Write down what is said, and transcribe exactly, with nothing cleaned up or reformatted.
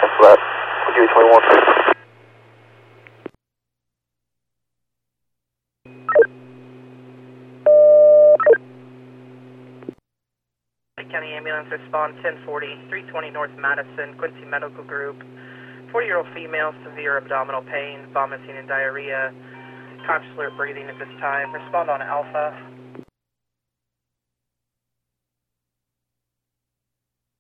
Flat. Give me twenty-one. County Ambulance respond ten forty, three twenty North Madison, Quincy Medical Group. forty-year-old female, severe abdominal pain, vomiting and diarrhea. Conscious alert breathing at this time. Respond on Alpha.